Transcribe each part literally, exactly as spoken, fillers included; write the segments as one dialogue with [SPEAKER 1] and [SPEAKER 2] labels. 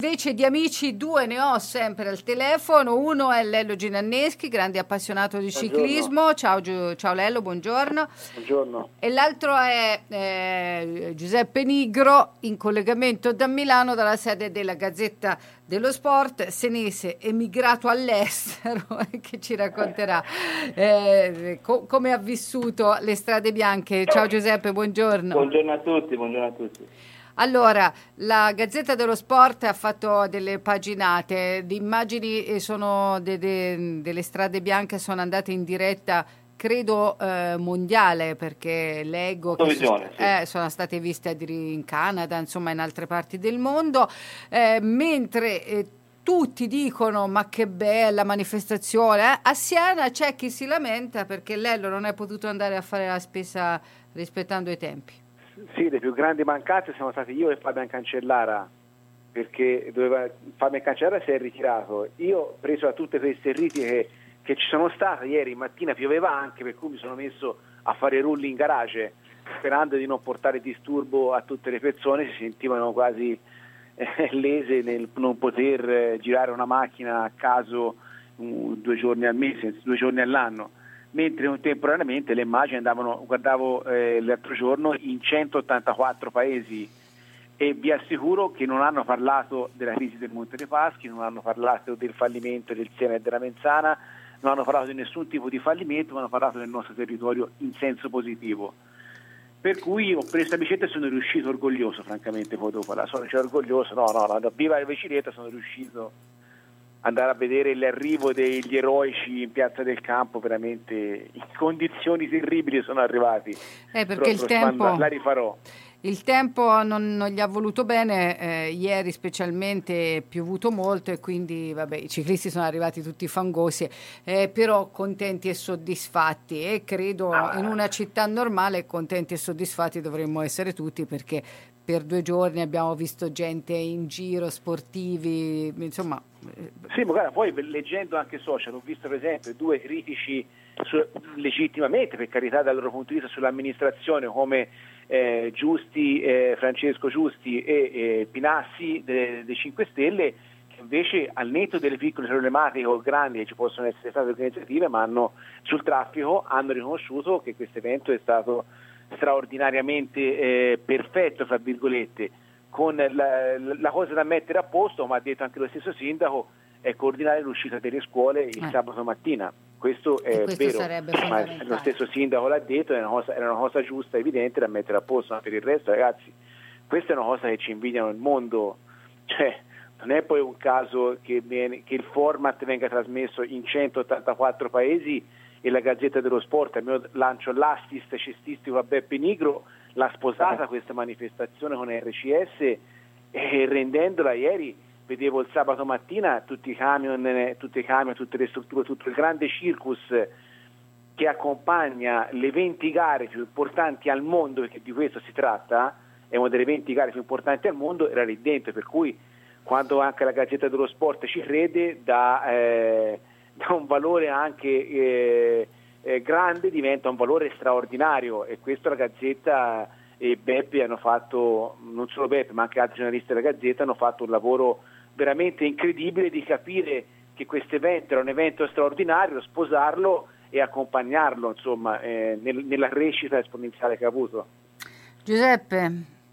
[SPEAKER 1] invece di amici due ne ho sempre al telefono. Uno è Lello Ginanneschi, grande appassionato di ciclismo. Ciao, Giu- ciao Lello, buongiorno.
[SPEAKER 2] Buongiorno.
[SPEAKER 1] E l'altro è eh, Giuseppe Nigro, in collegamento da Milano, dalla sede della Gazzetta dello Sport, senese emigrato all'estero, che ci racconterà eh, co- come ha vissuto le strade bianche. Ciao Giuseppe, buongiorno.
[SPEAKER 3] Buongiorno a tutti, buongiorno a tutti.
[SPEAKER 1] Allora, la Gazzetta dello Sport ha fatto delle paginate, le immagini sono de- de- delle strade bianche sono andate in diretta, credo eh, mondiale, perché leggo che sono,
[SPEAKER 3] Visione, sì.
[SPEAKER 1] eh, sono state viste addirittura in Canada, insomma in altre parti del mondo, eh, mentre eh, tutti dicono ma che bella manifestazione, eh? A Siena c'è chi si lamenta perché Lello non è potuto andare a fare la spesa rispettando i tempi.
[SPEAKER 2] Sì, le più grandi mancanze siamo stati io e Fabian Cancellara, perché doveva, Fabian Cancellara si è ritirato. Io, preso da tutte queste critiche che ci sono state, ieri mattina pioveva anche, per cui mi sono messo a fare rulli in garage, sperando di non portare disturbo a tutte le persone. Si sentivano quasi eh, lese nel non poter eh, girare una macchina a caso um, due giorni al mese, due giorni all'anno. Mentre contemporaneamente le immagini andavano, guardavo eh, l'altro giorno, in centottantaquattro paesi, e vi assicuro che non hanno parlato della crisi del Monte dei Paschi, non hanno parlato del fallimento del Siena e della Menzana, non hanno parlato di nessun tipo di fallimento, ma hanno parlato del nostro territorio in senso positivo. Per cui ho preso la bicicletta e sono riuscito orgoglioso, francamente, poi dopo la sono cioè, orgoglioso, no, no, no, viva la bicicletta, sono riuscito andare a vedere l'arrivo degli eroici in Piazza del Campo, veramente in condizioni terribili sono arrivati.
[SPEAKER 1] Eh, perché il tempo,
[SPEAKER 2] la rifarò.
[SPEAKER 1] Il tempo non, non gli ha voluto bene, eh, ieri specialmente è piovuto molto e quindi vabbè, i ciclisti sono arrivati tutti fangosi, eh, però contenti e soddisfatti, e credo
[SPEAKER 2] Ah.
[SPEAKER 1] in una città normale contenti e soddisfatti dovremmo essere tutti, perché per due giorni abbiamo visto gente in giro, sportivi, insomma.
[SPEAKER 2] Sì, ma guarda, poi leggendo anche social ho visto per esempio due critici su, legittimamente, per carità, dal loro punto di vista sull'amministrazione, come eh, Giusti, eh, Francesco Giusti e eh, Pinassi dei de cinque Stelle, che invece al netto delle piccole problematiche o grandi che ci possono essere state organizzative, ma hanno sul traffico, hanno riconosciuto che questo evento è stato straordinariamente eh, perfetto, fra virgolette, con la, la cosa da mettere a posto, ma ha detto anche lo stesso sindaco, è coordinare l'uscita delle scuole il
[SPEAKER 1] eh.
[SPEAKER 2] sabato mattina. Questo è
[SPEAKER 1] questo
[SPEAKER 2] vero, ma lo stesso sindaco l'ha detto, è una cosa, era una cosa giusta, evidente da mettere a posto, ma per il resto, ragazzi, questa è una cosa che ci invidiano il mondo, cioè non è poi un caso che, viene, che il format venga trasmesso in centottantaquattro paesi e la Gazzetta dello Sport, al mio lancio l'assist cestistico a Beppe Nigro, l'ha sposata questa manifestazione con R C S, e rendendola ieri, vedevo il sabato mattina tutti i camion, tutti i camion, tutte le strutture, tutto il grande circus che accompagna le venti gare più importanti al mondo, perché di questo si tratta, è una delle venti gare più importanti al mondo, era lì dentro, per cui quando anche la Gazzetta dello Sport ci crede, dà, eh, dà un valore anche eh, eh, grande, diventa un valore straordinario, e questo la Gazzetta e Beppe hanno fatto, non solo Beppe ma anche altri giornalisti della Gazzetta hanno fatto un lavoro veramente incredibile di capire che questo evento era un evento straordinario, sposarlo e accompagnarlo, insomma, eh, nel, nella crescita esponenziale che ha avuto.
[SPEAKER 1] Giuseppe?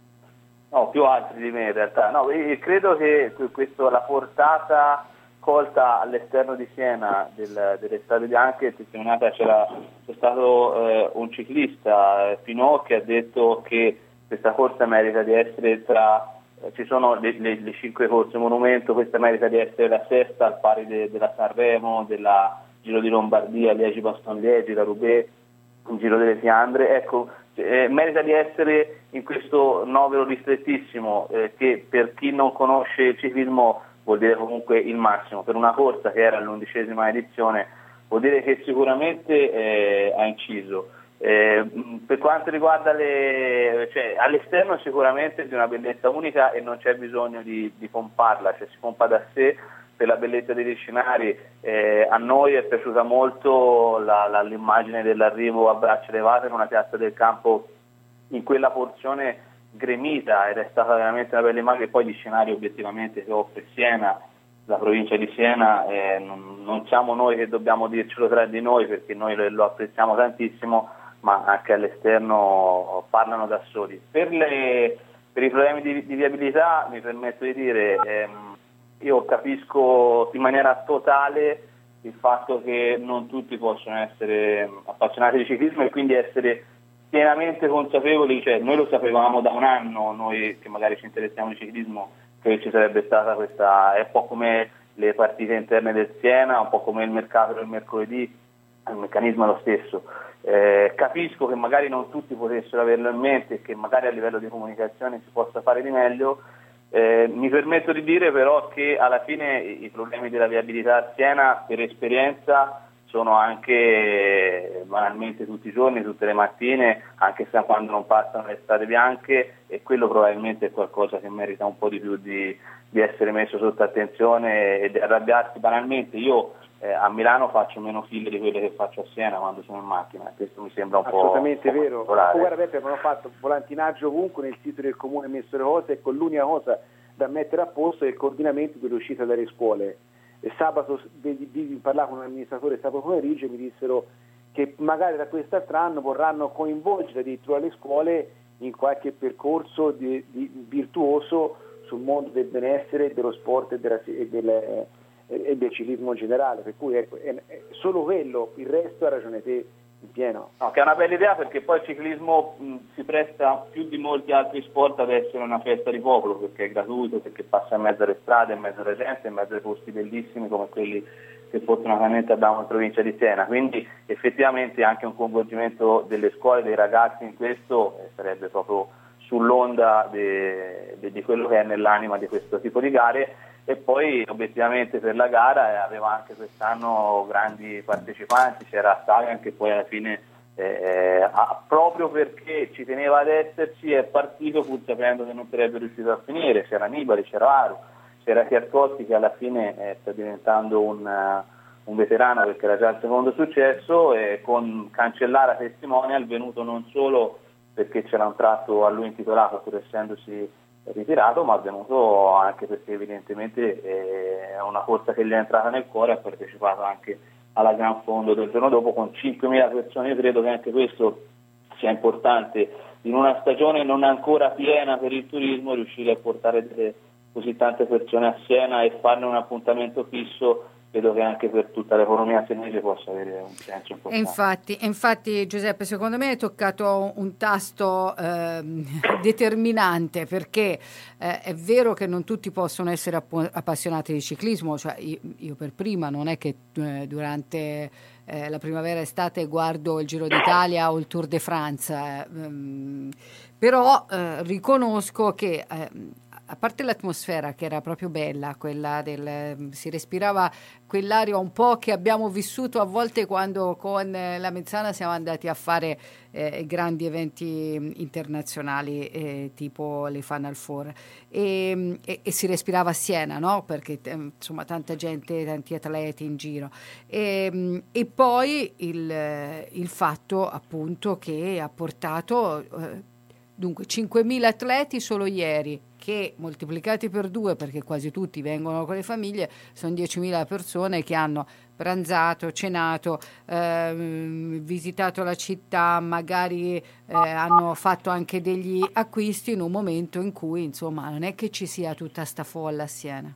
[SPEAKER 3] No, più altri di me in realtà. No, credo che questo, la portata colta all'esterno di Siena del, delle strade bianche, testimoniata, c'era, c'è stato eh, un ciclista, eh, Pinot, che ha detto che questa corsa merita di essere tra, eh, ci sono le, le, le cinque corse monumento, questa merita di essere la sesta al pari de, della Sanremo, della Giro di Lombardia, Liegi-Bastogne-Liegi, la Roubaix, il Giro delle Fiandre, ecco, eh, merita di essere in questo novero ristrettissimo eh, che per chi non conosce il ciclismo vuol dire comunque il massimo. Per una corsa che era l'undicesima edizione vuol dire che sicuramente eh, ha inciso. Eh, per quanto riguarda le, cioè, all'esterno sicuramente di una bellezza unica e non c'è bisogno di, di pomparla, cioè si pompa da sé per la bellezza degli scenari. Eh, a noi è piaciuta molto la, la, l'immagine dell'arrivo a braccia elevate in una piazza del campo, in quella porzione gremita ed è stata veramente una bella immagine. Poi di scenario obiettivamente che offre Siena, la provincia di Siena, eh, non, non siamo noi che dobbiamo dircelo tra di noi, perché noi lo, lo apprezziamo tantissimo, ma anche all'esterno parlano da soli. Per, le, per i problemi di, di viabilità mi permetto di dire, ehm, io capisco in maniera totale il fatto che non tutti possono essere appassionati di ciclismo e quindi essere pienamente consapevoli, cioè noi lo sapevamo da un anno, noi che magari ci interessiamo di ciclismo, che ci sarebbe stata questa, è un po' come le partite interne del Siena, un po' come il mercato del mercoledì, il meccanismo è lo stesso. Eh, capisco che magari non tutti potessero averlo in mente e che magari a livello di comunicazione si possa fare di meglio. Eh, mi permetto di dire però che alla fine i problemi della viabilità a Siena, per esperienza, sono anche banalmente tutti i giorni, tutte le mattine, anche se quando non passano le strade bianche, e quello probabilmente è qualcosa che merita un po' di più di, di essere messo sotto attenzione e di arrabbiarsi banalmente. Io eh, a Milano faccio meno file di quelle che faccio a Siena quando sono in macchina, questo mi sembra un
[SPEAKER 2] assolutamente
[SPEAKER 3] po'...
[SPEAKER 2] Assolutamente vero. Oh, guarda Peppe, abbiamo fatto volantinaggio ovunque, nel sito del comune messo le cose, e con l'unica cosa da mettere a posto è il coordinamento dell'uscita dalle scuole. E sabato parlavo con un amministratore sabato pomeriggio e mi dissero che magari da quest'altro anno vorranno coinvolgere addirittura le scuole in qualche percorso di, di virtuoso sul mondo del benessere, dello sport e, della, e, del, e del ciclismo in generale, per cui ecco, è, è solo quello, il resto ha ragione te in pieno.
[SPEAKER 3] No, che è una bella idea, perché poi il ciclismo mh, si presta più di molti altri sport ad essere una festa di popolo, perché è gratuito, perché passa in mezzo alle strade, in mezzo alla gente, in mezzo ai posti bellissimi come quelli che fortunatamente abbiamo in provincia di Siena, quindi effettivamente anche un coinvolgimento delle scuole, dei ragazzi in questo eh, sarebbe proprio sull'onda de, de, di quello che è nell'anima di questo tipo di gare. E poi obiettivamente per la gara eh, aveva anche quest'anno grandi partecipanti, c'era Sagan che poi alla fine eh, ah, proprio perché ci teneva ad esserci è partito pur sapendo che non sarebbe riuscito a finire, c'era Nibali, c'era Aru, c'era Chiarcotti che alla fine eh, sta diventando un, uh, un veterano perché era già il secondo successo, e con Cancellara testimonial venuto non solo perché c'era un tratto a lui intitolato pur essendosi ritirato, ma è venuto anche perché evidentemente è una corsa che gli è entrata nel cuore, ha partecipato anche alla Gran Fondo del giorno dopo con cinquemila persone. Io credo che anche questo sia importante in una stagione non ancora piena per il turismo, riuscire a portare delle, così tante persone a Siena e farne un appuntamento fisso. Credo che anche per tutta l'economia senese possa avere un senso importante.
[SPEAKER 1] E infatti, infatti Giuseppe, secondo me hai toccato un tasto eh, determinante, perché eh, è vero che non tutti possono essere app- appassionati di ciclismo, cioè io, io per prima non è che eh, durante eh, la primavera estate guardo il Giro d'Italia o il Tour de France, eh, ehm, però eh, riconosco che eh, a parte l'atmosfera che era proprio bella, quella del si respirava quell'aria un po' che abbiamo vissuto a volte quando con la Mezzana siamo andati a fare eh, grandi eventi internazionali eh, tipo le Final Four, e, e, e si respirava a Siena, no? Perché eh, insomma tanta gente, tanti atleti in giro, e, e poi il, il fatto appunto che ha portato eh, dunque cinquemila atleti solo ieri, che moltiplicati per due, perché quasi tutti vengono con le famiglie, sono diecimila persone che hanno pranzato, cenato, ehm, visitato la città, magari eh, hanno fatto anche degli acquisti in un momento in cui insomma non è che ci sia tutta sta folla a Siena.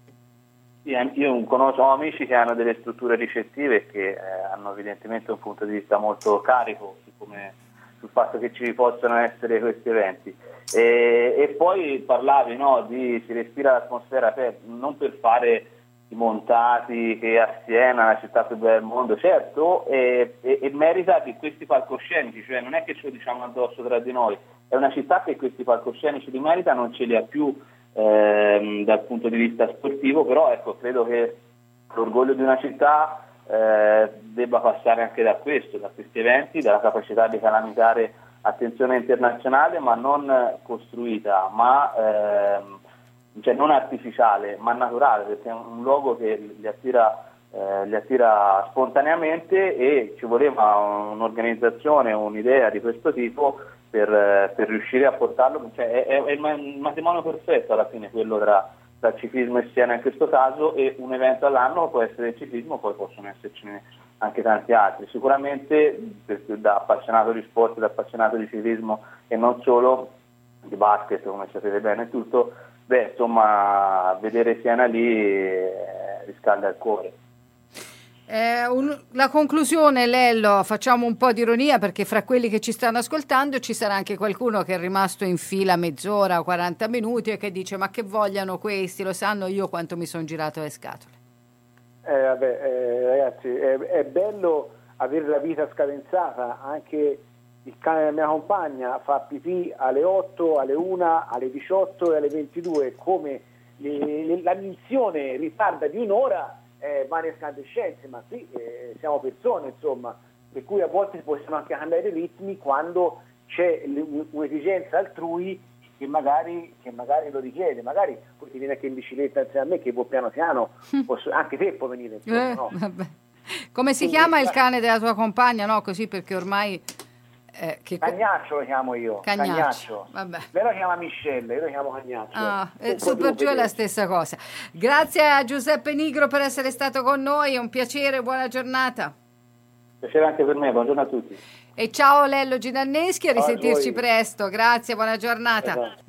[SPEAKER 3] Io conosco amici che hanno delle strutture ricettive che eh, hanno evidentemente un punto di vista molto carico su come sul fatto che ci possano essere questi eventi, e, e poi parlavi, no, di si respira l'atmosfera, per, non per fare i montati che a Siena, la città più bella del mondo, certo, e, e, e merita di questi palcoscenici, cioè non è che ce lo diciamo addosso tra di noi, è una città che questi palcoscenici li merita, non ce li ha più ehm, dal punto di vista sportivo, però ecco, credo che l'orgoglio di una città Eh, debba passare anche da questo, da questi eventi, dalla capacità di calamitare attenzione internazionale, ma non costruita, ma ehm, cioè non artificiale, ma naturale, perché è un luogo che li attira, eh, li attira spontaneamente, e ci voleva un'organizzazione, un'idea di questo tipo per, per riuscire a portarlo, cioè è, è il matrimonio perfetto alla fine quello tra, tra ciclismo e Siena in questo caso, e un evento all'anno può essere il ciclismo, poi possono esserci anche tanti altri. Sicuramente da appassionato di sport, da appassionato di ciclismo e non solo, di basket come sapete bene tutto, beh insomma vedere Siena lì eh, riscalda il cuore.
[SPEAKER 1] Eh, un, la conclusione, Lello, facciamo un po' di ironia perché fra quelli che ci stanno ascoltando ci sarà anche qualcuno che è rimasto in fila mezz'ora o quaranta minuti e che dice ma che vogliano questi, lo sanno io quanto mi sono girato le scatole.
[SPEAKER 2] Eh, vabbè, eh, ragazzi, è, è bello avere la vita scadenzata. Anche il cane della mia compagna fa pipì alle otto, alle una, alle diciotto e alle ventidue, come le, le, la missione ritarda di un'ora. Eh, varie incandescenze, ma sì, eh, siamo persone, insomma, per cui a volte possiamo anche cambiare i ritmi quando c'è un'esigenza altrui che magari, che magari lo richiede. Magari poi ti viene anche in bicicletta insieme a me, che può piano piano, posso, anche te può venire, insomma,
[SPEAKER 1] eh,
[SPEAKER 2] no?
[SPEAKER 1] Vabbè. Come si
[SPEAKER 2] Quindi,
[SPEAKER 1] chiama il cane della tua compagna? No, così perché ormai eh, che...
[SPEAKER 2] Cagnaccio lo chiamo io.
[SPEAKER 1] Cagnaccio,
[SPEAKER 2] Cagnaccio.
[SPEAKER 1] vabbè.
[SPEAKER 2] Lei lo chiama Michelle, io lo chiamo Cagnaccio.
[SPEAKER 1] Ah, eh, su per giù è la stessa cosa. Grazie a Giuseppe Nigro per essere stato con noi, è un piacere, buona giornata.
[SPEAKER 3] Piacere anche per me, buongiorno a tutti.
[SPEAKER 1] E ciao Lello Gidanneschi, a
[SPEAKER 2] Ciao a
[SPEAKER 1] risentirci
[SPEAKER 2] voi.
[SPEAKER 1] presto, grazie, buona giornata.
[SPEAKER 2] Esatto.